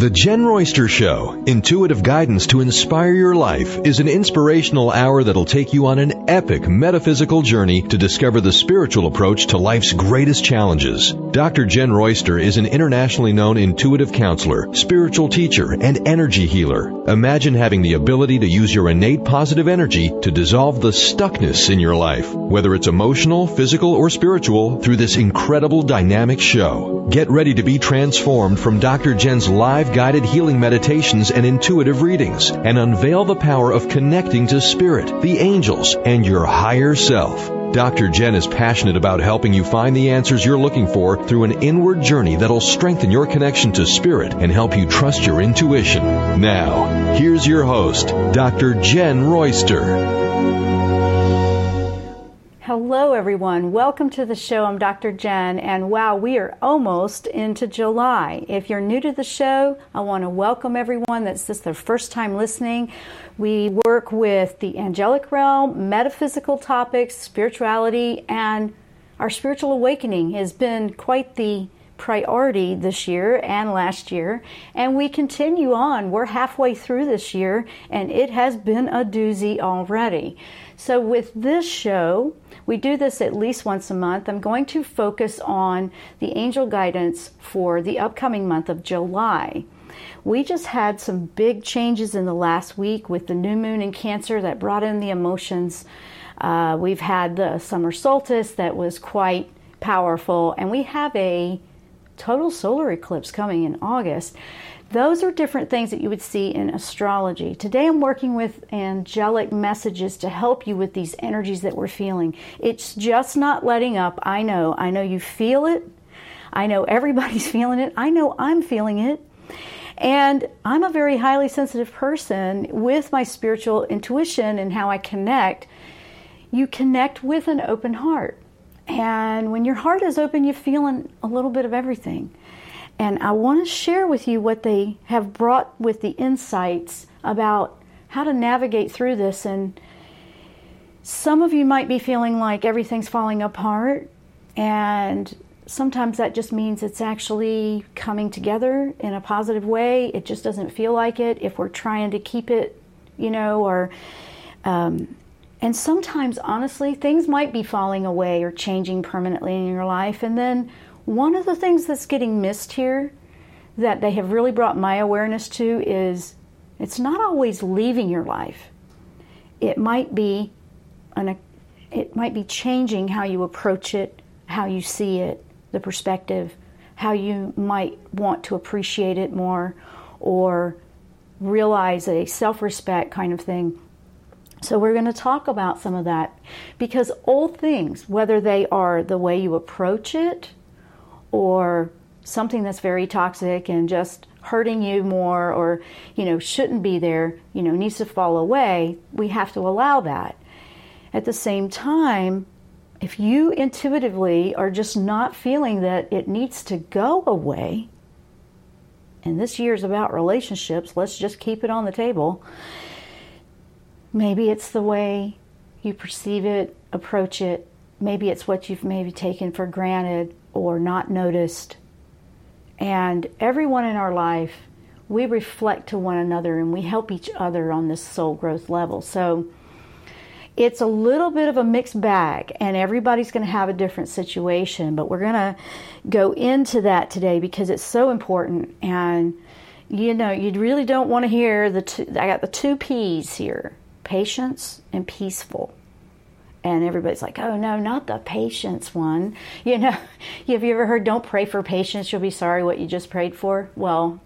The Jen Royster Show, intuitive guidance to inspire your life, is an inspirational hour that'll take you on an epic metaphysical journey to discover the spiritual approach to life's greatest challenges. Dr. Jen Royster is an internationally known intuitive counselor, spiritual teacher, and energy healer. Imagine having the ability to use your innate positive energy to dissolve the stuckness in your life, whether it's emotional, physical, or spiritual, through this incredible dynamic show. Get ready to be transformed from Dr. Jen's live guided healing meditations and intuitive readings, and unveil the power of connecting to spirit, the angels, and your higher self. Dr. Jen is passionate about helping you find the answers you're looking for through an inward journey that'll strengthen your connection to spirit and help you trust your intuition. Now, here's your host, Dr. Jen Royster. Hello everyone, welcome to the show. I'm Dr. Jen, and wow, we are almost into July. If you're new to the show, I want to welcome everyone that's this their first time listening. We work with the angelic realm, metaphysical topics, spirituality, and our spiritual awakening has been quite the priority this year and last year, and we continue on. We're halfway through this year, and it has been a doozy already. So with this show, we do this at least once a month. I'm going to focus on the angel guidance for the upcoming month of July. We just had some big changes in the last week with the new moon in Cancer that brought in the emotions. We've had the summer solstice that was quite powerful, and we have a total solar eclipse coming in August. Those are different things that you would see in astrology. Today I'm working with angelic messages to help you with these energies that we're feeling. It's just not letting up. I know you feel it. I know everybody's feeling it. I know I'm feeling it. And I'm a very highly sensitive person with my spiritual intuition and how I connect. You connect with an open heart. And when your heart is open, you're feeling a little bit of everything. And I want to share with you what they have brought with the insights about how to navigate through this. And some of you might be feeling like everything's falling apart. And sometimes that just means it's actually coming together in a positive way. It just doesn't feel like it if we're trying to keep it, and sometimes, honestly, things might be falling away or changing permanently in your life. And then one of the things that's getting missed here that they have really brought my awareness to is it's not always leaving your life. It might be changing how you approach it, how you see it, the perspective, how you might want to appreciate it more or realize a self-respect kind of thing. So we're going to talk about some of that because old things, whether they are the way you approach it or something that's very toxic and just hurting you more or, shouldn't be there, needs to fall away, we have to allow that. At the same time, if you intuitively are just not feeling that it needs to go away, and this year is about relationships, let's just keep it on the table. Maybe it's the way you perceive it, approach it. Maybe it's what you've maybe taken for granted or not noticed. And everyone in our life, we reflect to one another and we help each other on this soul growth level. So it's a little bit of a mixed bag and everybody's going to have a different situation, but we're going to go into that today because it's so important. And you really don't want to hear I got the two P's here. Patience and peaceful. And everybody's like, oh no, not the patience one. Have you ever heard, don't pray for patience, you'll be sorry what you just prayed for? Well,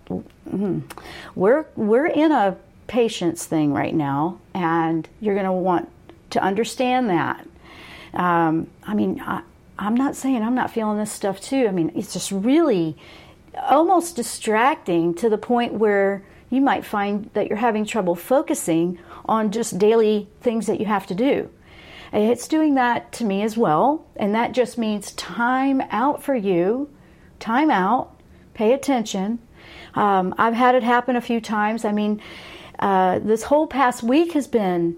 we're in a patience thing right now, and you're going to want to understand that. I'm not saying I'm not feeling this stuff too. It's just really almost distracting to the point where you might find that you're having trouble focusing on just daily things that you have to do. It's doing that to me as well, and that just means time out for you, time out, pay attention. I've had it happen a few times. This whole past week has been,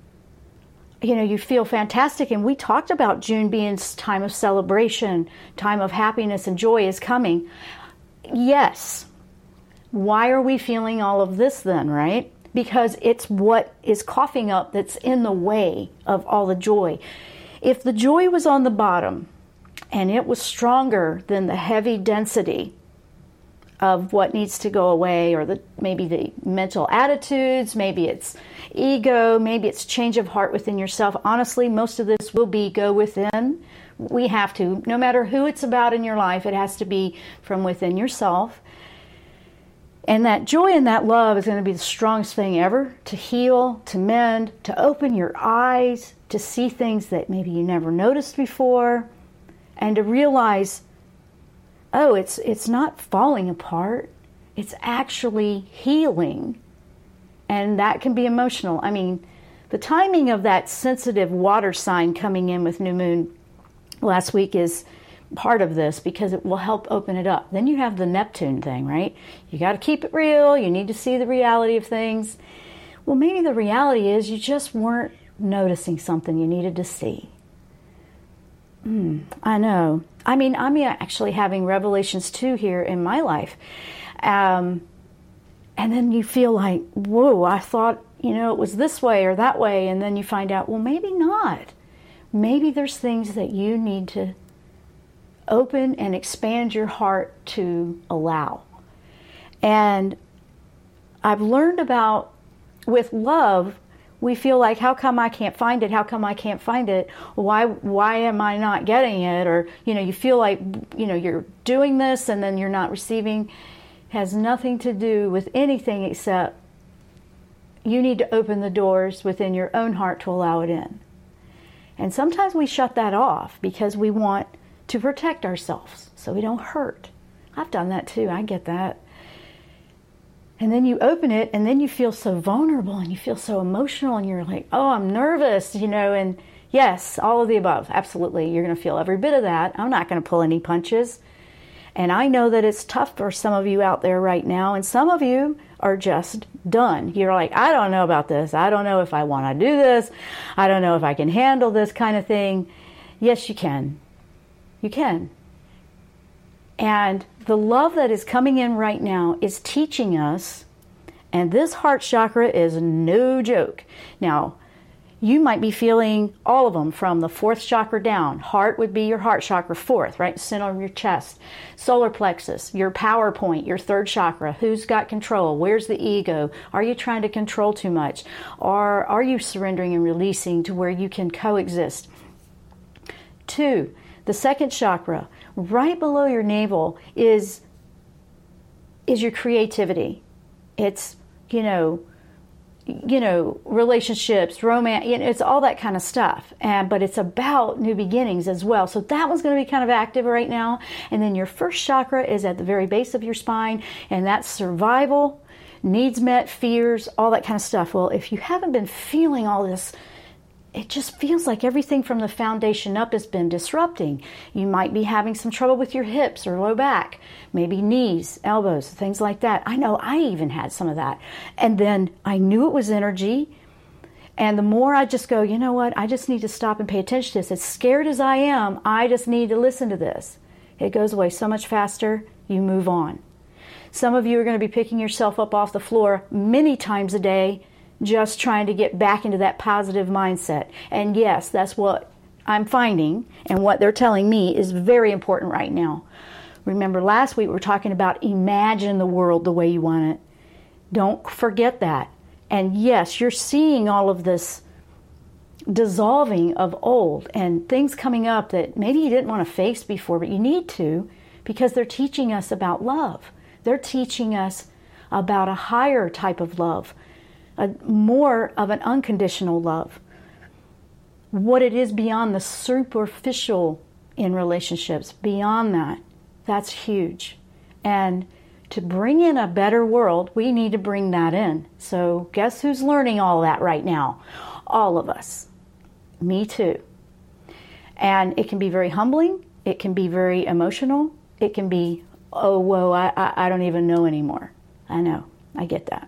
you feel fantastic, and we talked about June being time of celebration, time of happiness and joy is coming. Yes, Why are we feeling all of this then, right? Because it's what is coughing up that's in the way of all the joy. If the joy was on the bottom and it was stronger than the heavy density of what needs to go away, or maybe the mental attitudes, maybe it's ego, maybe it's change of heart within yourself. Honestly, most of this will be go within. We have to, no matter who it's about in your life, it has to be from within yourself. And that joy and that love is going to be the strongest thing ever to heal, to mend, to open your eyes, to see things that maybe you never noticed before, and to realize, oh, it's not falling apart. It's actually healing. And that can be emotional. I mean, the timing of that sensitive water sign coming in with new moon last week is part of this, because it will help open it up. Then you have the Neptune thing, right? You got to keep it real. You need to see the reality of things. Well, maybe the reality is you just weren't noticing something you needed to see. I know. I mean, I'm actually having revelations too here in my life. And then you feel like, whoa, I thought, it was this way or that way. And then you find out, well, maybe not. Maybe there's things that you need to open and expand your heart to allow. And I've learned about, with love, we feel like, how come I can't find it? How come I can't find it? Why am I not getting it? Or, you feel like, you're doing this and then you're not receiving. It has nothing to do with anything except you need to open the doors within your own heart to allow it in. And sometimes we shut that off because we want to protect ourselves so we don't hurt. I've done that too. I get that. And then you open it and then you feel so vulnerable and you feel so emotional and you're like, oh, I'm nervous, and yes, all of the above. Absolutely. You're going to feel every bit of that. I'm not going to pull any punches. And I know that it's tough for some of you out there right now, and some of you are just done. You're like, I don't know about this. I don't know if I want to do this. I don't know if I can handle this kind of thing. Yes, you can. You can. And the love that is coming in right now is teaching us, and this heart chakra is no joke. Now, you might be feeling all of them from the fourth chakra down. Heart would be your heart chakra, fourth, right? Center of your chest. Solar plexus, your power point, your third chakra. Who's got control? Where's the ego? Are you trying to control too much? Or are you surrendering and releasing to where you can coexist? 2, the second chakra, right below your navel, is your creativity. It's, relationships, romance, it's all that kind of stuff. But it's about new beginnings as well. So that one's going to be kind of active right now. And then your first chakra is at the very base of your spine, and that's survival, needs met, fears, all that kind of stuff. Well, if you haven't been feeling all this, it just feels like everything from the foundation up has been disrupting. You might be having some trouble with your hips or low back, maybe knees, elbows, things like that. I know I even had some of that. And then I knew it was energy. And the more I just go, you know what, I just need to stop and pay attention to this. As scared as I am, I just need to listen to this. It goes away so much faster. You move on. Some of you are going to be picking yourself up off the floor many times a day, just trying to get back into that positive mindset. And yes, that's what I'm finding, and what they're telling me is very important right now. Remember, last week we were talking about imagine the world the way you want it. Don't forget that. And yes, you're seeing all of this dissolving of old and things coming up that maybe you didn't want to face before, but you need to, because they're teaching us about love. They're teaching us about a higher type of love, more of an unconditional love. What it is beyond the superficial in relationships, beyond that, that's huge. And to bring in a better world, we need to bring that in. So guess who's learning all that right now? All of us. Me too. And it can be very humbling. It can be very emotional. It can be, oh, whoa, I don't even know anymore. I know. I get that.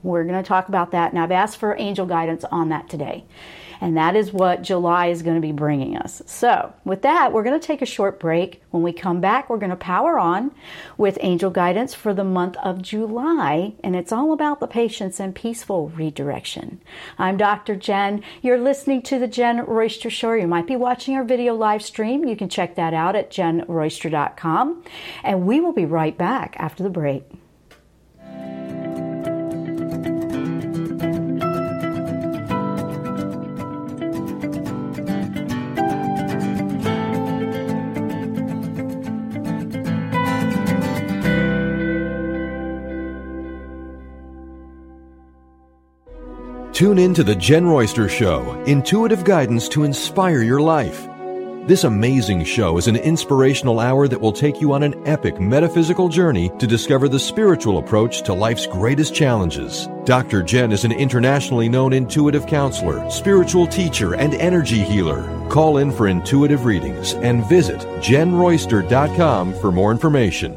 We're going to talk about that, and I've asked for angel guidance on that today. And that is what July is going to be bringing us. So with that, we're going to take a short break. When we come back, we're going to power on with angel guidance for the month of July. And it's all about the patience and peaceful redirection. I'm Dr. Jen. You're listening to the Jen Royster Show. You might be watching our video live stream. You can check that out at jenroyster.com. And we will be right back after the break. Tune in to the Jen Royster Show, intuitive guidance to inspire your life. This amazing show is an inspirational hour that will take you on an epic metaphysical journey to discover the spiritual approach to life's greatest challenges. Dr. Jen is an internationally known intuitive counselor, spiritual teacher, and energy healer. Call in for intuitive readings and visit jenroyster.com for more information.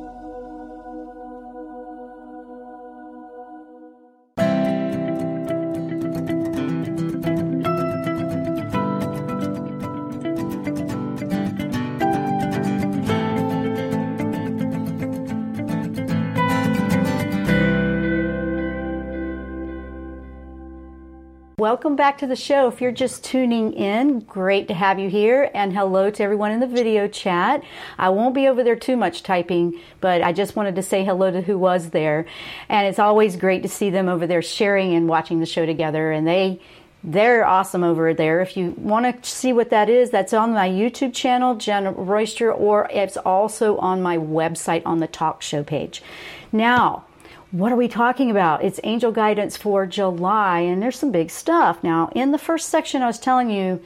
Welcome back to the show. If you're just tuning in, great to have you here, and hello to everyone in the video chat. I won't be over there too much typing, but I just wanted to say hello to who was there. And it's always great to see them over there sharing and watching the show together, and they're awesome over there. If you want to see what that is, that's on my YouTube channel, Jen Royster, or it's also on my website on the talk show page. Now, what are we talking about? It's angel guidance for July, and there's some big stuff. Now, in the first section, I was telling you,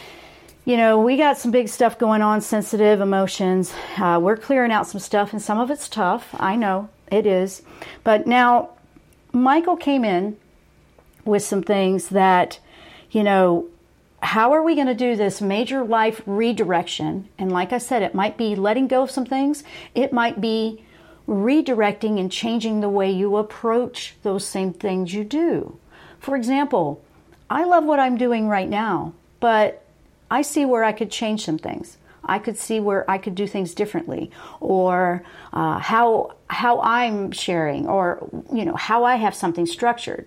we got some big stuff going on, sensitive emotions. We're clearing out some stuff, and some of it's tough. I know it is. But now, Michael came in with some things that, how are we going to do this major life redirection? And like I said, it might be letting go of some things. It might be redirecting and changing the way you approach those same things you do. For example, I love what I'm doing right now, but I see where I could change some things. I could see where I could do things differently, or how I'm sharing, or how I have something structured.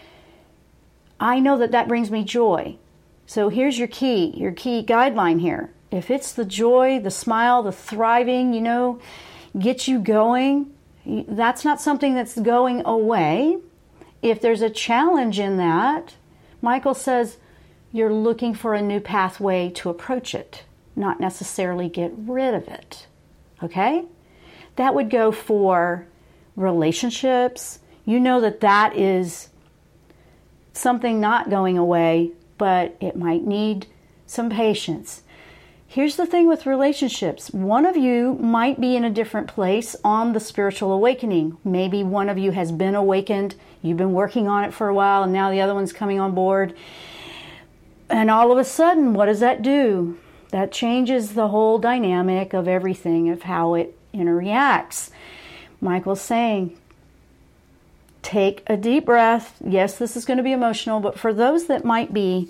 I know that brings me joy. So here's your key guideline here. If it's the joy, the smile, the thriving, get you going, that's not something that's going away. If there's a challenge in that, Michael says you're looking for a new pathway to approach it, not necessarily get rid of it. Okay? That would go for relationships. That is something not going away, but it might need some patience. Here's the thing with relationships. One of you might be in a different place on the spiritual awakening. Maybe one of you has been awakened. You've been working on it for a while, and now the other one's coming on board. And all of a sudden, what does that do? That changes the whole dynamic of everything, of how it interacts. Michael's saying, take a deep breath. Yes, this is going to be emotional, but for those that might be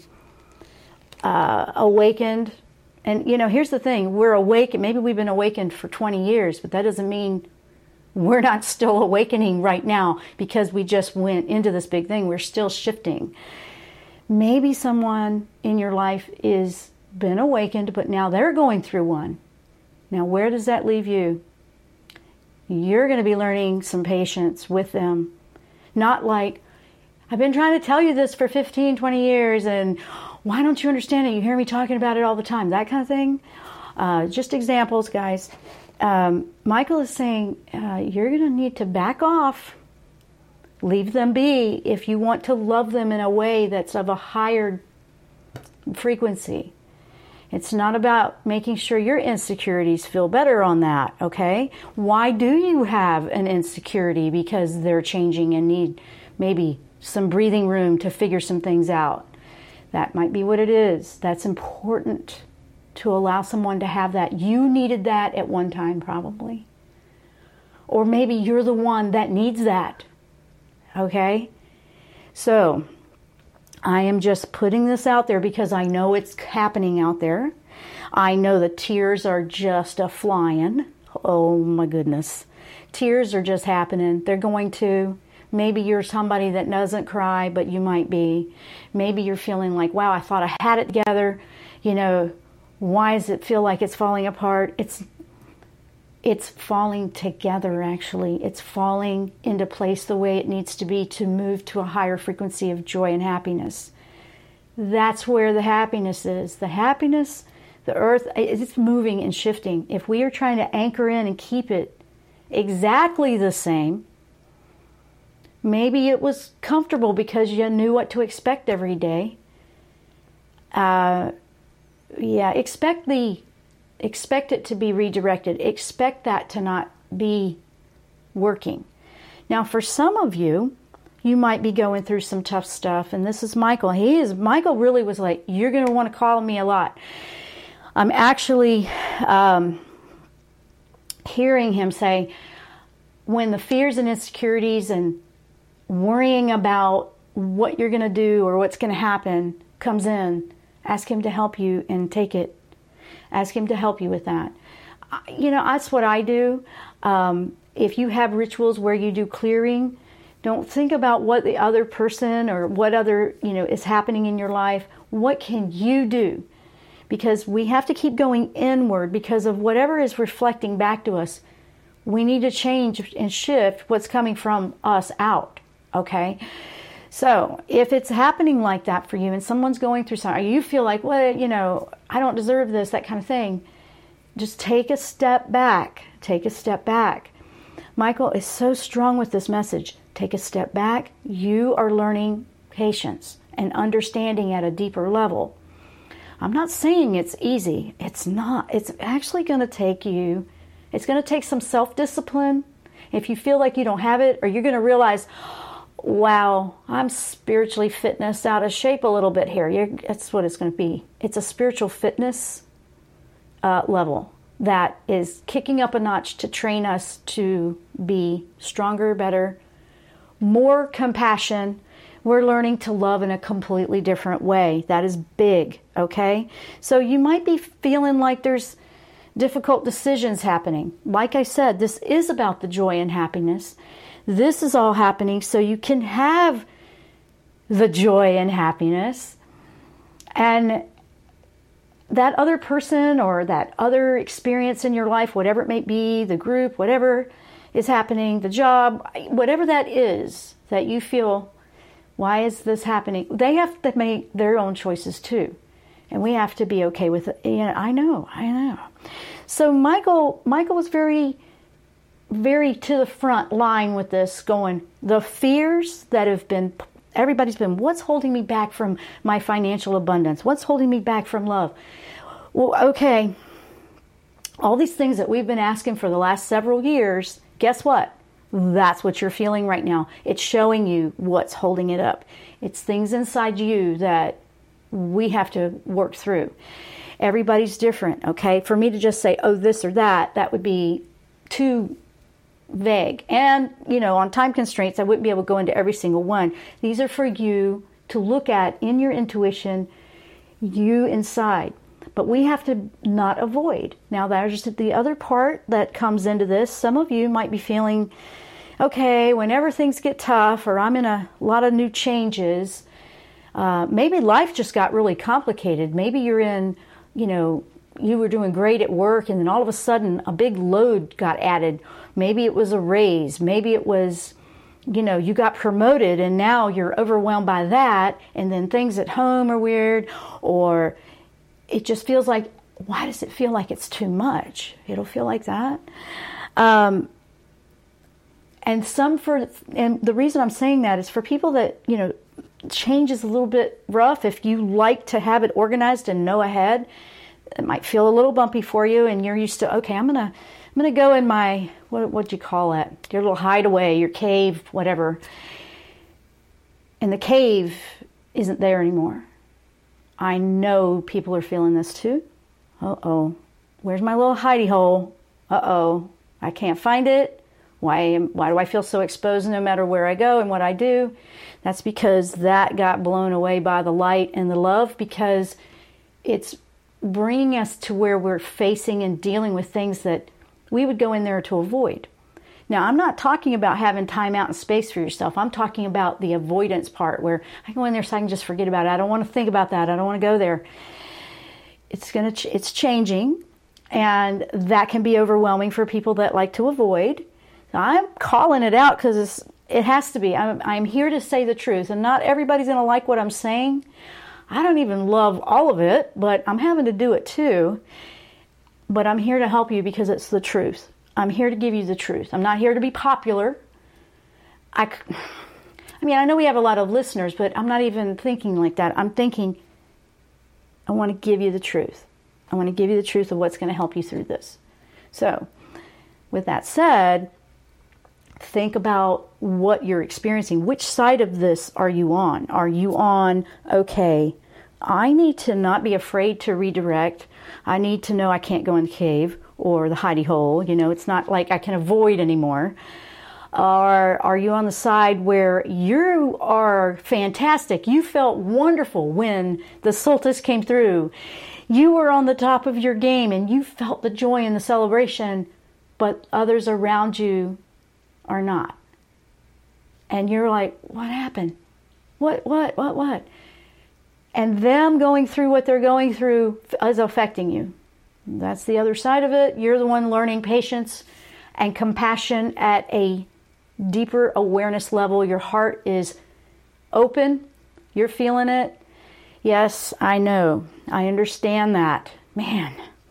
awakened, and here's the thing, we're awake, and maybe we've been awakened for 20 years, but that doesn't mean we're not still awakening right now because we just went into this big thing. We're still shifting. Maybe someone in your life is been awakened, but now they're going through one. Now, where does that leave you? You're going to be learning some patience with them. Not like, I've been trying to tell you this for 15, 20 years, and why don't you understand it? You hear me talking about it all the time. That kind of thing. Just examples, guys. Michael is saying, you're going to need to back off. Leave them be if you want to love them in a way that's of a higher frequency. It's not about making sure your insecurities feel better on that, okay? Why do you have an insecurity? Because they're changing and need maybe some breathing room to figure some things out. That might be what it is. That's important to allow someone to have that. You needed that at one time, probably. Or maybe you're the one that needs that. okay? So I am just putting this out there because I know it's happening out there. I know the tears are just a-flying. Oh my goodness. Tears are just happening. They're going to. Maybe you're somebody that doesn't cry, but you might be. Maybe you're feeling like, wow, I thought I had it together. Why does it feel like it's falling apart? It's falling together, actually. It's falling into place the way it needs to be to move to a higher frequency of joy and happiness. That's where the happiness is. The happiness, the earth, it's moving and shifting. If we are trying to anchor in and keep it exactly the same, maybe it was comfortable because you knew what to expect every day. Expect it to be redirected. Expect that to not be working. Now, for some of you, you might be going through some tough stuff, and this is Michael. Michael really was like, you're going to want to call me a lot. I'm actually hearing him say, when the fears and insecurities and worrying about what you're going to do or what's going to happen comes in, ask him to help you and take it. Ask him to help you with that. That's what I do. If you have rituals where you do clearing, don't think about what the other person or what other, is happening in your life. What can you do? Because we have to keep going inward because of whatever is reflecting back to us. We need to change and shift what's coming from us out, okay? So if it's happening like that for you and someone's going through something, or you feel like, well, I don't deserve this, that kind of thing, just take a step back. Take a step back. Michael is so strong with this message. Take a step back. You are learning patience and understanding at a deeper level. I'm not saying it's easy. It's not. It's actually going to take you, it's going to take some self-discipline. If you feel like you don't have it, or you're going to realize, wow, I'm spiritually fitness out of shape a little bit here. That's what it's going to be. It's a spiritual fitness level that is kicking up a notch to train us to be stronger, better, more compassion. We're learning to love in a completely different way. That is big, okay? So you might be feeling like there's difficult decisions happening. Like I said, this is about the joy and happiness. This is all happening so you can have the joy and happiness. And that other person or that other experience in your life, whatever it may be, the group, whatever is happening, the job, whatever that is that you feel, why is this happening? They have to make their own choices too. And we have to be okay with it. I know. So Michael was very to the front line with this, going, the fears that have been, everybody's been, what's holding me back from my financial abundance? What's holding me back from love? Well, okay, all these things that we've been asking for the last several years, guess what? That's what you're feeling right now. It's showing you what's holding it up. It's things inside you that we have to work through. Everybody's different, okay? For me to just say, oh, this or that would be too vague. And, on time constraints, I wouldn't be able to go into every single one. These are for you to look at in your intuition, you inside. But we have to not avoid. Now, there's just the other part that comes into this. Some of you might be feeling, okay, whenever things get tough or I'm in a lot of new changes, maybe life just got really complicated. Maybe you're in, you were doing great at work and then all of a sudden a big load got added. Maybe it was a raise. Maybe it was, you got promoted and now you're overwhelmed by that. And then things at home are weird, or it just feels like, why does it feel like it's too much? It'll feel like that. And the reason I'm saying that is for people that, change is a little bit rough. If you like to have it organized and know ahead, it might feel a little bumpy for you, and you're used to, okay, I'm gonna go in my, what'd you call it? Your little hideaway, your cave, whatever. And the cave isn't there anymore. I know people are feeling this too. Uh-oh. Where's my little hidey hole? Uh-oh. I can't find it. Why do I feel so exposed no matter where I go and what I do? That's because that got blown away by the light and the love, because it's bringing us to where we're facing and dealing with things that we would go in there to avoid. Now, I'm not talking about having time out and space for yourself. I'm talking about the avoidance part, where I go in there so I can just forget about it. I don't want to think about that. I don't want to go there. It's changing, and that can be overwhelming for people that like to avoid. So I'm calling it out because it has to be. I'm here to say the truth, and not everybody's going to like what I'm saying. I don't even love all of it, but I'm having to do it too. But I'm here to help you because it's the truth. I'm here to give you the truth. I'm not here to be popular. I mean, I know we have a lot of listeners, but I'm not even thinking like that. I'm thinking, I want to give you the truth. I want to give you the truth of what's going to help you through this. So, with that said, think about what you're experiencing. Which side of this are you on? Are you on, okay, I need to not be afraid to redirect. I need to know I can't go in the cave or the hidey hole. You know, it's not like I can avoid anymore. Or are you on the side where you are fantastic? You felt wonderful when the solstice came through. You were on the top of your game and you felt the joy and the celebration, but others around you are not. And you're like, what happened? What? And them going through what they're going through is affecting you. That's the other side of it. You're the one learning patience and compassion at a deeper awareness level. Your heart is open. You're feeling it. Yes, I know. I understand that. Man.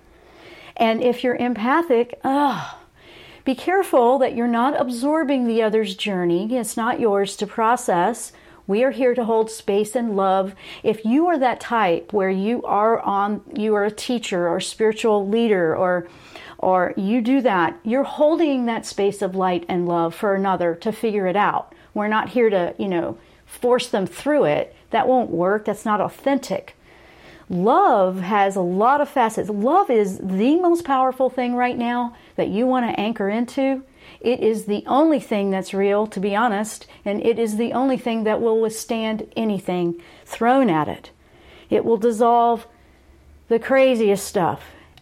And if you're empathic, be careful that you're not absorbing the other's journey. It's not yours to process. We are here to hold space and love. If you are that type where you are a teacher or spiritual leader, or you do that, you're holding that space of light and love for another to figure it out. We're not here to, force them through it. That won't work. That's not authentic. Love has a lot of facets. Love is the most powerful thing right now that you want to anchor into. It is the only thing that's real, to be honest, and it is the only thing that will withstand anything thrown at it. It will dissolve the craziest stuff.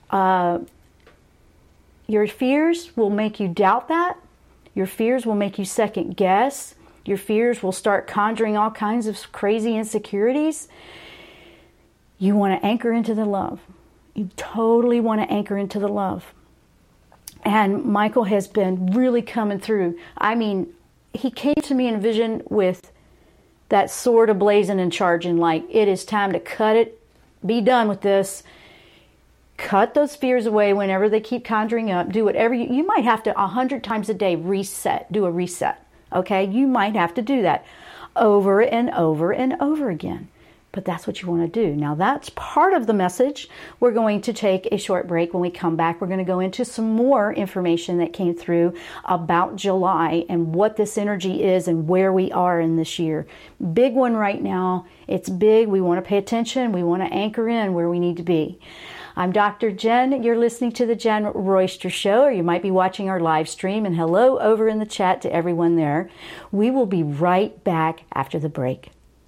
Your fears will make you doubt that. Your fears will make you second guess. Your fears will start conjuring all kinds of crazy insecurities. You want to anchor into the love. You totally want to anchor into the love. And Michael has been really coming through. I mean, he came to me in vision with that sword ablazing and charging, like, it is time to cut it, be done with this. Cut those fears away whenever they keep conjuring up. Do whatever you might have to 100 times a day do a reset. Okay? You might have to do that over and over and over again. But that's what you want to do. Now, that's part of the message. We're going to take a short break. When we come back, we're going to go into some more information that came through about July and what this energy is and where we are in this year. Big one right now. It's big. We want to pay attention. We want to anchor in where we need to be. I'm Dr. Jen. You're listening to The Jen Royster Show, or you might be watching our live stream. And hello over in the chat to everyone there. We will be right back after the break.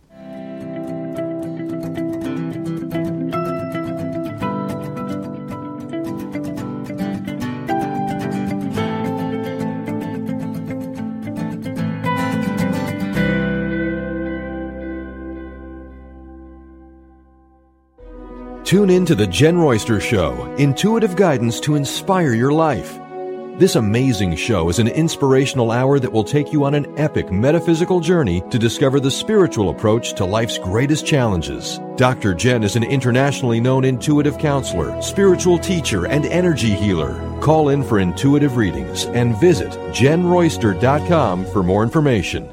Tune in to The Jen Royster Show, intuitive guidance to inspire your life. This amazing show is an inspirational hour that will take you on an epic metaphysical journey to discover the spiritual approach to life's greatest challenges. Dr. Jen is an internationally known intuitive counselor, spiritual teacher, and energy healer. Call in for intuitive readings and visit jenroyster.com for more information.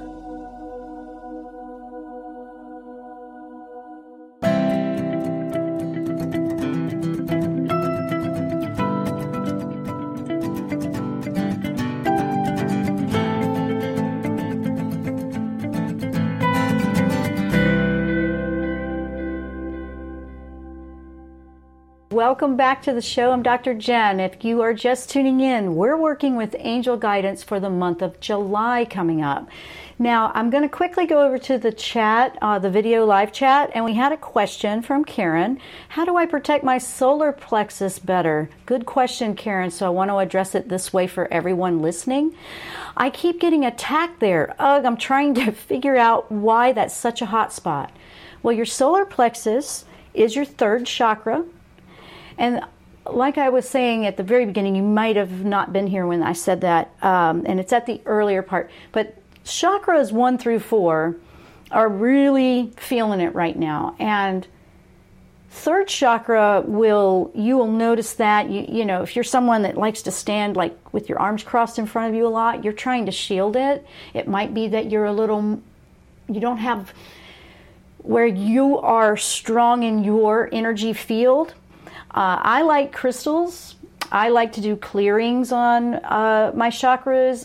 welcome back to the show. I'm Dr. Jen. If you are just tuning in, we're working with angel guidance for the month of July coming up. Now, I'm going to quickly go over to the chat, the video live chat, and we had a question from Karen. How do I protect my solar plexus better? Good question, Karen, so I want to address it this way for everyone listening. I keep getting attacked there. Ugh, I'm trying to figure out why that's such a hot spot. Well, your solar plexus is your third chakra, and like I was saying at the very beginning, you might have not been here when I said that, and it's at the earlier part, but chakras 1 through 4 are really feeling it right now. And third chakra you will notice that, you know, if you're someone that likes to stand like with your arms crossed in front of you a lot, you're trying to shield it. It might be that you don't have where you are strong in your energy field. I like crystals. I like to do clearings on my chakras.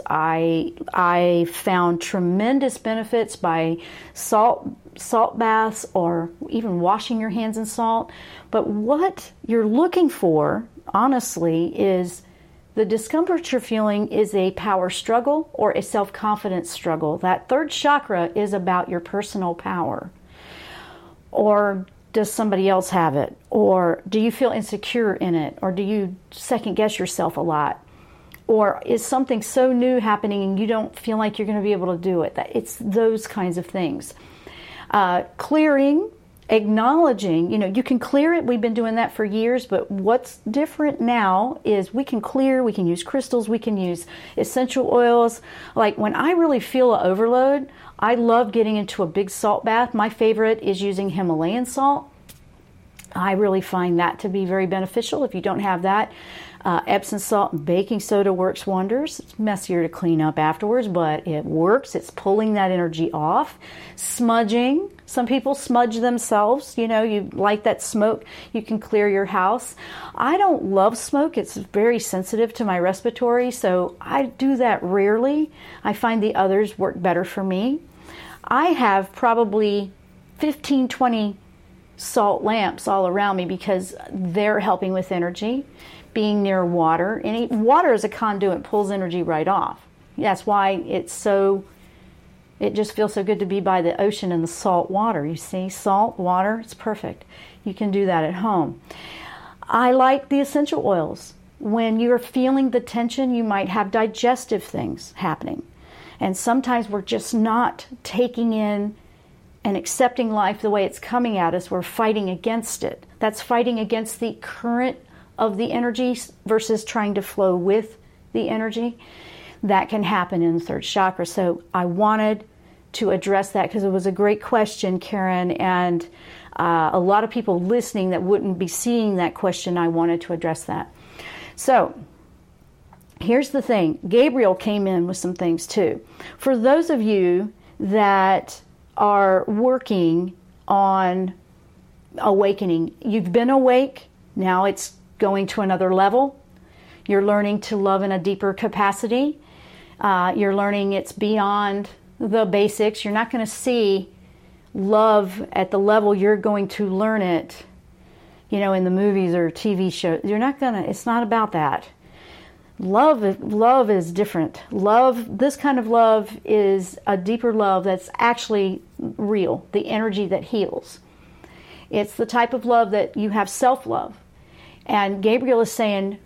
I found tremendous benefits by salt baths or even washing your hands in salt. But what you're looking for, honestly, is the discomfort you're feeling is a power struggle or a self-confidence struggle. That third chakra is about your personal power. Or does somebody else have it? Or do you feel insecure in it? Or do you second guess yourself a lot? Or is something so new happening and you don't feel like you're going to be able to do it? It's those kinds of things. Clearing, acknowledging, you can clear it. We've been doing that for years, but what's different now is we can clear, we can use crystals, we can use essential oils. Like when I really feel an overload, I love getting into a big salt bath. My favorite is using Himalayan salt. I really find that to be very beneficial. If you don't have that, Epsom salt and baking soda works wonders. It's messier to clean up afterwards, but it works. It's pulling that energy off. Smudging. Some people smudge themselves. You like that smoke, you can clear your house. I don't love smoke. It's very sensitive to my respiratory, so I do that rarely. I find the others work better for me. I have probably 15, 20 salt lamps all around me because they're helping with energy. Being near water. Water is a conduit, pulls energy right off. That's why it just feels so good to be by the ocean and the salt water. You see, salt, water, it's perfect. You can do that at home. I like the essential oils. When you're feeling the tension, you might have digestive things happening. And sometimes we're just not taking in and accepting life the way it's coming at us. We're fighting against it. That's fighting against the current of the energy versus trying to flow with the energy. That can happen in the third chakra. So I wanted to address that because it was a great question, Karen, and a lot of people listening that wouldn't be seeing that question, I wanted to address that. So here's the thing. Gabriel came in with some things too. For those of you that are working on awakening, you've been awake, now it's going to another level. You're learning to love in a deeper capacity. You're learning it's beyond the basics. You're not going to see love at the level you're going to learn it, in the movies or TV shows. It's not about that. Love is different. This kind of love is a deeper love that's actually real, the energy that heals. It's the type of love that you have self-love. And Gabriel is saying,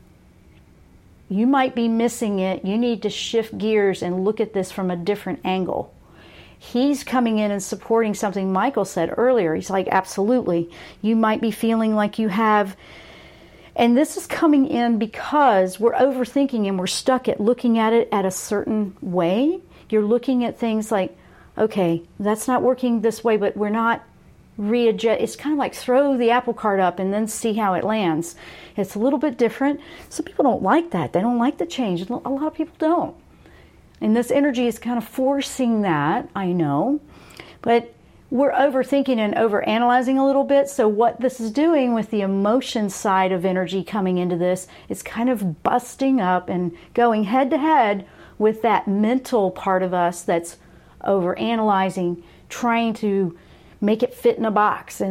you might be missing it. You need to shift gears and look at this from a different angle. He's coming in and supporting something Michael said earlier. He's like, absolutely. You might be feeling like you have, and this is coming in because we're overthinking and we're stuck at looking at it at a certain way. You're looking at things like, okay, that's not working this way, but we're not readjust. It's kind of like throw the apple cart up and then see how it lands. It's a little bit different. Some people don't like that. They don't like the change. A lot of people don't. And this energy is kind of forcing that, I know. But we're overthinking and overanalyzing a little bit. So what this is doing with the emotion side of energy coming into this is kind of busting up and going head to head with that mental part of us that's overanalyzing, trying to make it fit in a box, and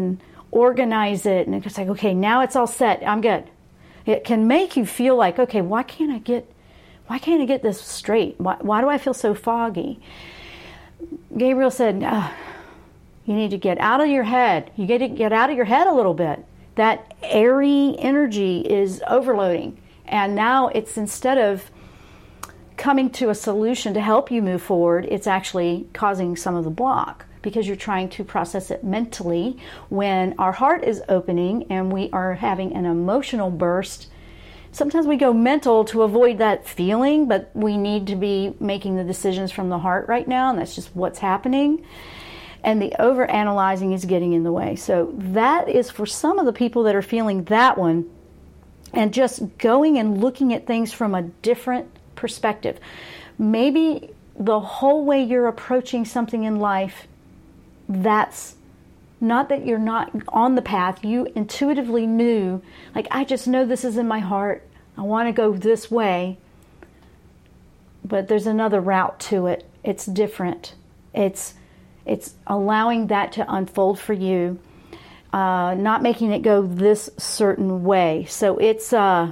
organize it, and it's like, okay, now it's all set, I'm good. It can make you feel like, okay, why can't I get this straight? Why do I feel so foggy? Gabriel said, you need to get out of your head. You get to get out of your head a little bit. That airy energy is overloading. And now it's, instead of coming to a solution to help you move forward, it's actually causing some of the block, because you're trying to process it mentally. When our heart is opening and we are having an emotional burst, sometimes we go mental to avoid that feeling, but we need to be making the decisions from the heart right now, and that's just what's happening. And the overanalyzing is getting in the way. So that is for some of the people that are feeling that one, and just going and looking at things from a different perspective. Maybe the whole way you're approaching something in life, that's not that you're not on the path. You intuitively knew, like, I just know this is in my heart. I want to go this way. But there's another route to it. It's different. It's allowing that to unfold for you, not making it go this certain way. So it's a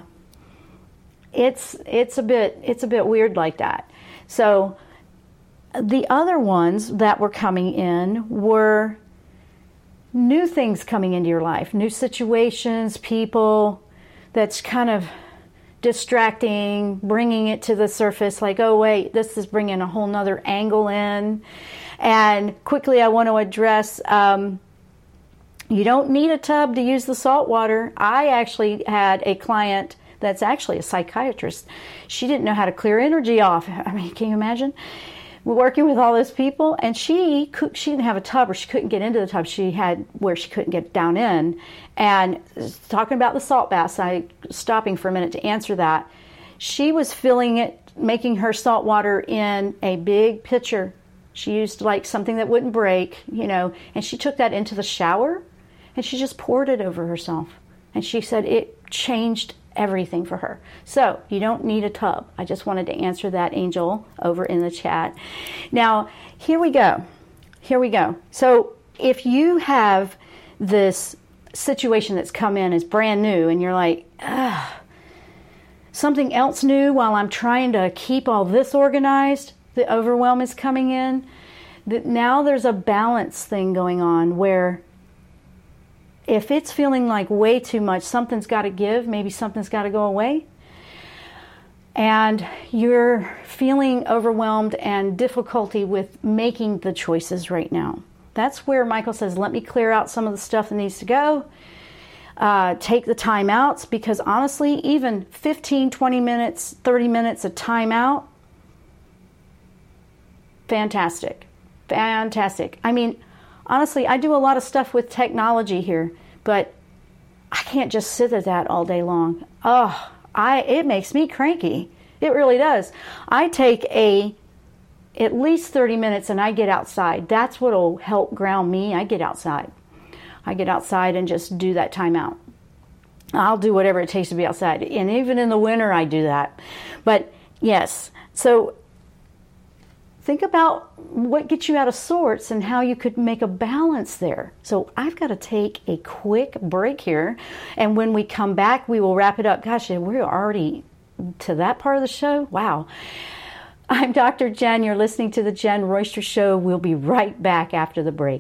bit weird like that. So the other ones that were coming in were new things coming into your life, new situations, people that's kind of distracting, bringing it to the surface, like, oh wait, this is bringing a whole nother angle in. And quickly I want to address, you don't need a tub to use the salt water. I actually had a client that's actually a psychiatrist. She didn't know how to clear energy off. I mean, can you imagine? We're working with all those people, and she didn't have a tub, or she couldn't get into the tub. She had where she couldn't get down in. And talking about the salt baths, stopping for a minute to answer that. She was filling it, making her salt water in a big pitcher. She used like something that wouldn't break, and she took that into the shower, and she just poured it over herself. And she said it changed everything for her. So you don't need a tub. I just wanted to answer that, Angel, over in the chat. Now, here we go. So if you have this situation that's come in as brand new, and you're like, something else new while I'm trying to keep all this organized, the overwhelm is coming in. Now there's a balance thing going on where if it's feeling like way too much, something's got to give, maybe something's got to go away, and you're feeling overwhelmed and difficulty with making the choices right now. That's where Michael says, let me clear out some of the stuff that needs to go. Take the time outs, because honestly, even 15, 20 minutes, 30 minutes of time out, fantastic. I mean, honestly, I do a lot of stuff with technology here, but I can't just sit at that all day long. It makes me cranky. It really does. I take at least 30 minutes and I get outside. That's what will help ground me. I get outside and just do that time out. I'll do whatever it takes to be outside. And even in the winter, I do that. But yes, so think about what gets you out of sorts and how you could make a balance there. So I've got to take a quick break here. And when we come back, we will wrap it up. Gosh, we're already to that part of the show. Wow. I'm Dr. Jen. You're listening to The Jen Royster Show. We'll be right back after the break.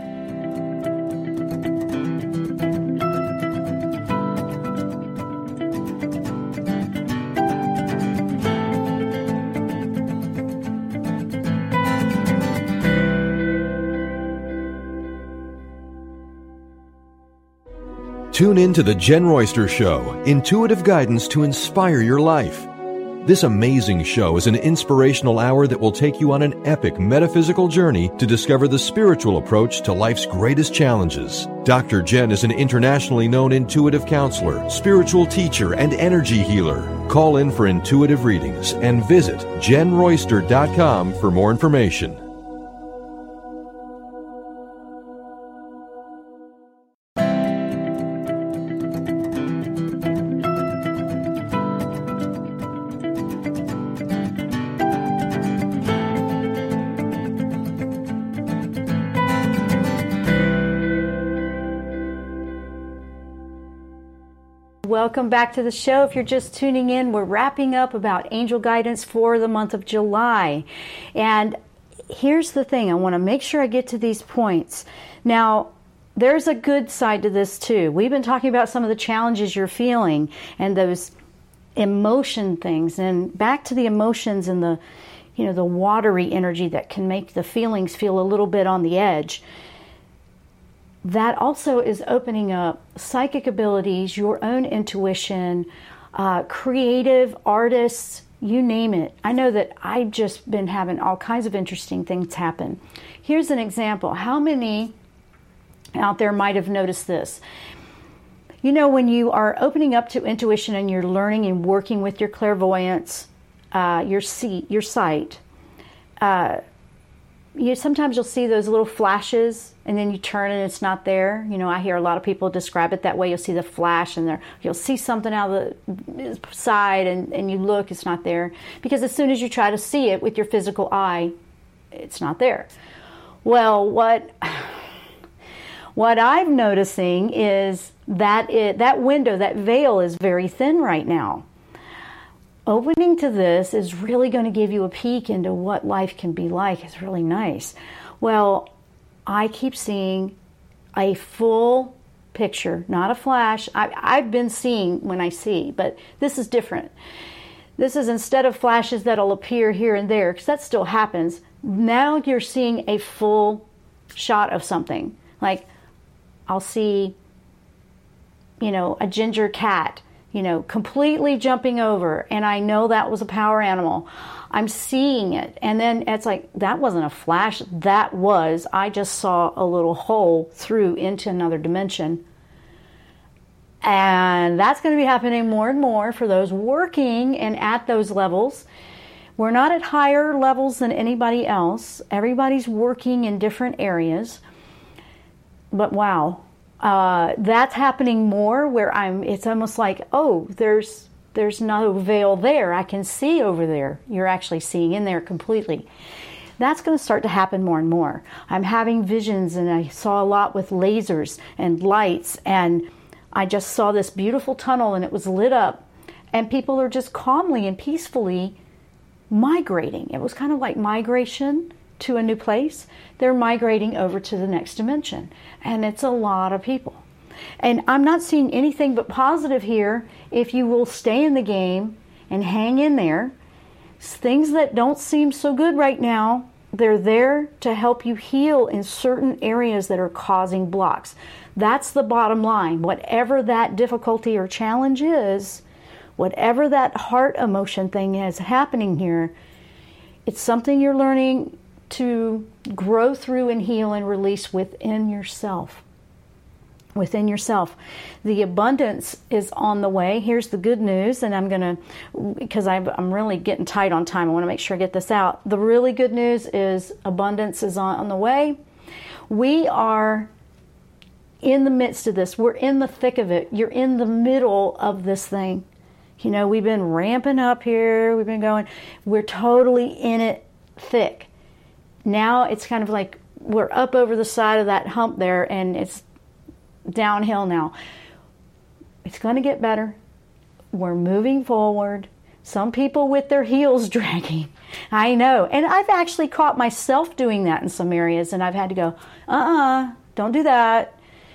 Tune in to The Jen Royster Show, intuitive guidance to inspire your life. This amazing show is an inspirational hour that will take you on an epic metaphysical journey to discover the spiritual approach to life's greatest challenges. Dr. Jen is an internationally known intuitive counselor, spiritual teacher, and energy healer. Call in for intuitive readings and visit jenroyster.com for more information. Welcome back to the show. If you're just tuning in, we're wrapping up about angel guidance for the month of July. And here's the thing. I want to make sure I get to these points. Now, there's a good side to this too. We've been talking about some of the challenges you're feeling and those emotion things. And back to the emotions and the watery energy that can make the feelings feel a little bit on the edge. That also is opening up psychic abilities, your own intuition, creative artists, you name it. I know that I've just been having all kinds of interesting things happen. Here's an example. How many out there might have noticed this? You know, when you are opening up to intuition and you're learning and working with your clairvoyance, your sight, sometimes you'll see those little flashes and then you turn and it's not there. You know, I hear a lot of people describe it that way. You'll see the flash and you'll see something out of the side and you look, it's not there. Because as soon as you try to see it with your physical eye, it's not there. Well, what I'm noticing is that window, that veil is very thin right now. Opening to this is really going to give you a peek into what life can be like. It's really nice. Well, I keep seeing a full picture, not a flash. I've been seeing when I see, but this is different. This is instead of flashes that'll appear here and there, because that still happens. Now you're seeing a full shot of something. Like I'll see, a ginger cat, completely jumping over. And I know that was a power animal. I'm seeing it. And then it's like, that wasn't a flash. I just saw a little hole through into another dimension. And that's going to be happening more and more for those working and at those levels. We're not at higher levels than anybody else. Everybody's working in different areas. But wow. That's happening more where it's almost like, oh, there's no veil there. I can see over there. You're actually seeing in there completely. That's going to start to happen more and more. I'm having visions, and I saw a lot with lasers and lights, and I just saw this beautiful tunnel and it was lit up, and people are just calmly and peacefully migrating. It was kind of like migration to a new place. They're migrating over to the next dimension. And it's a lot of people. And I'm not seeing anything but positive here if you will stay in the game and hang in there. Things that don't seem so good right now, they're there to help you heal in certain areas that are causing blocks. That's the bottom line. Whatever that difficulty or challenge is, whatever that heart emotion thing is happening here, it's something you're learning to grow through and heal and release within yourself. Within yourself. The abundance is on the way. Here's the good news, and because I'm really getting tight on time, I want to make sure I get this out. The really good news is abundance is on the way. We are in the midst of this. We're in the thick of it. You're in the middle of this thing. We've been ramping up here. We've been going. We're totally in it thick. Now it's kind of like we're up over the side of that hump there, and it's downhill now. It's going to get better. We're moving forward. Some people with their heels dragging. I know. And I've actually caught myself doing that in some areas, and I've had to go, don't do that.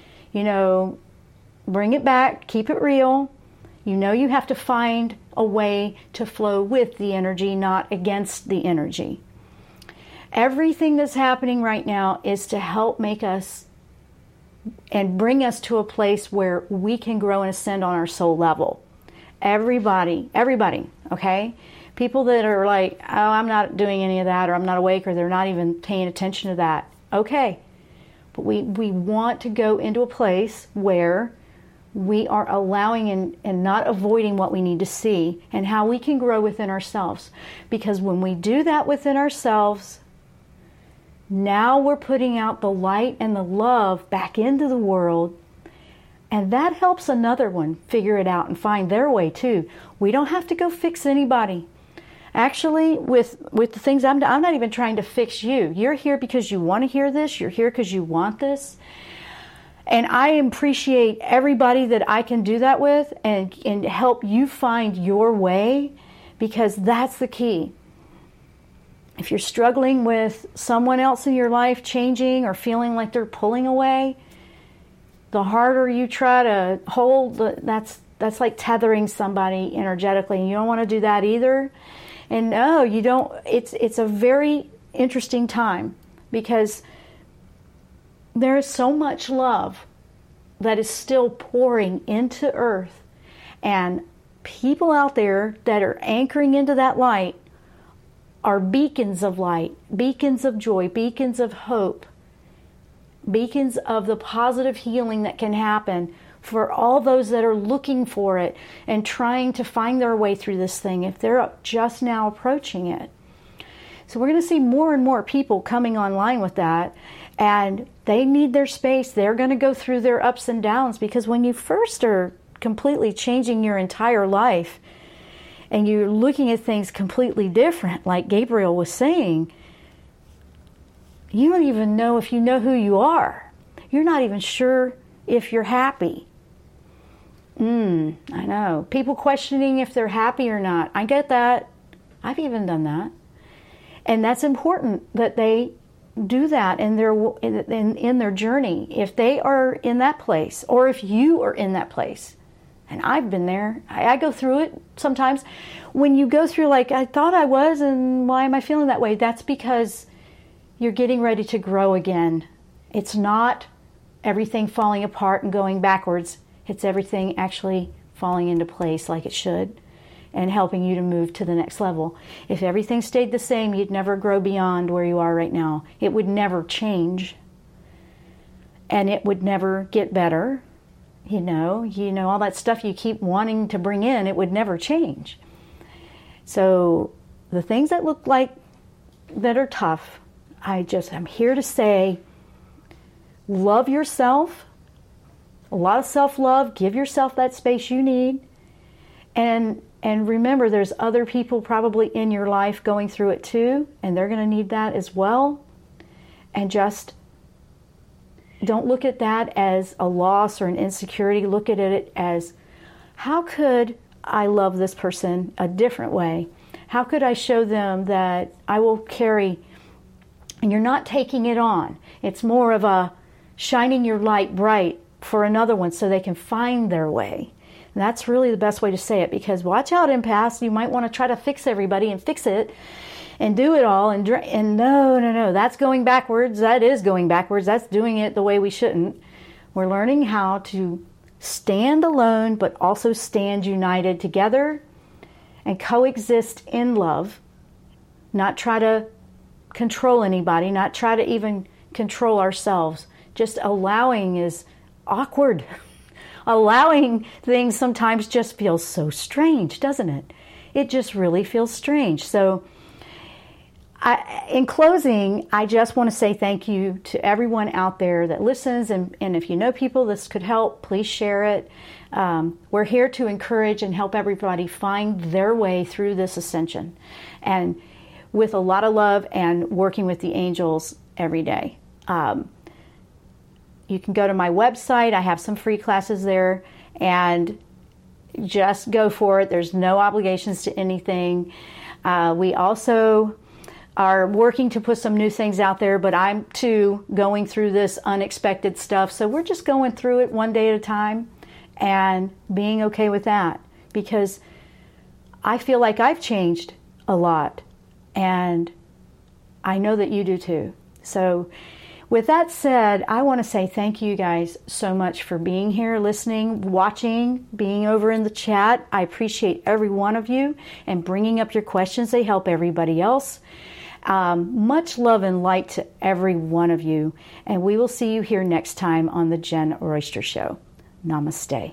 Bring it back. Keep it real. You have to find a way to flow with the energy, not against the energy. Everything that's happening right now is to help make us and bring us to a place where we can grow and ascend on our soul level. Everybody, okay? People that are like, oh, I'm not doing any of that, or I'm not awake, or they're not even paying attention to that. Okay. But we want to go into a place where we are allowing and not avoiding what we need to see and how we can grow within ourselves. Because when we do that within ourselves, now we're putting out the light and the love back into the world, and that helps another one figure it out and find their way too. We don't have to go fix anybody. Actually, with the things, I'm not even trying to fix you. You're here because you want to hear this. You're here because you want this. And I appreciate everybody that I can do that with and help you find your way, because that's the key. If you're struggling with someone else in your life changing or feeling like they're pulling away, the harder you try to hold, that's like tethering somebody energetically. And you don't want to do that either. And no, you don't. It's a very interesting time, because there is so much love that is still pouring into earth, and people out there that are anchoring into that light are beacons of light, beacons of joy, beacons of hope, beacons of the positive healing that can happen for all those that are looking for it and trying to find their way through this thing if they're just now approaching it. So we're going to see more and more people coming online with that, and they need their space. They're going to go through their ups and downs, because when you first are completely changing your entire life and you're looking at things completely different, like Gabriel was saying, you don't even know if you know who you are. You're not even sure if you're happy. I know. People questioning if they're happy or not. I get that. I've even done that. And that's important that they do that in their journey. If they are in that place, or if you are in that place, and I've been there. I go through it sometimes. When you go through, like, I thought I was, and why am I feeling that way? That's because you're getting ready to grow again. It's not everything falling apart and going backwards. It's everything actually falling into place like it should and helping you to move to the next level. If everything stayed the same, you'd never grow beyond where you are right now. It would never change, and it would never get better. You know, all that stuff you keep wanting to bring in, it would never change. So the things that look like that are tough, I'm here to say, love yourself, a lot of self-love, give yourself that space you need, and remember, there's other people probably in your life going through it too, and they're going to need that as well. And just don't look at that as a loss or an insecurity. Look at it as, how could I love this person a different way? How could I show them that I will carry? And you're not taking it on. It's more of a shining your light bright for another one so they can find their way. And that's really the best way to say it, because watch out, empaths. You might want to try to fix everybody and fix it and do it all. And no. That's going backwards. That is going backwards. That's doing it the way we shouldn't. We're learning how to stand alone, but also stand united together and coexist in love. Not try to control anybody, not try to even control ourselves. Just allowing is awkward. Allowing things sometimes just feels so strange, doesn't it? It just really feels strange. So in closing, I just want to say thank you to everyone out there that listens. And if you know people this could help, please share it. We're here to encourage and help everybody find their way through this ascension. And with a lot of love and working with the angels every day. You can go to my website. I have some free classes there, and just go for it. There's no obligations to anything. We also are working to put some new things out there, but I'm too going through this unexpected stuff. So we're just going through it one day at a time and being okay with that, because I feel like I've changed a lot, and I know that you do too. So with that said, I want to say thank you guys so much for being here, listening, watching, being over in the chat. I appreciate every one of you and bringing up your questions. They help everybody else. Much love and light to every one of you. And we will see you here next time on the Jen Royster Show. Namaste.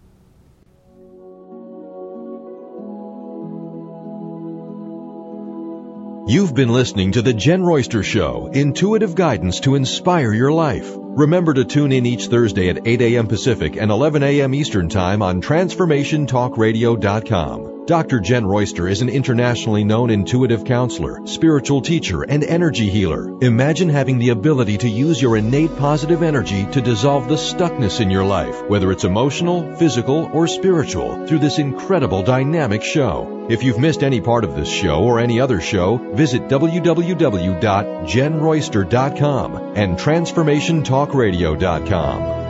You've been listening to The Jen Royster Show, intuitive guidance to inspire your life. Remember to tune in each Thursday at 8 a.m. Pacific and 11 a.m. Eastern Time on TransformationTalkRadio.com. Dr. Jen Royster is an internationally known intuitive counselor, spiritual teacher, and energy healer. Imagine having the ability to use your innate positive energy to dissolve the stuckness in your life, whether it's emotional, physical, or spiritual, through this incredible dynamic show. If you've missed any part of this show or any other show, visit www.jenroyster.com and transformationtalkradio.com.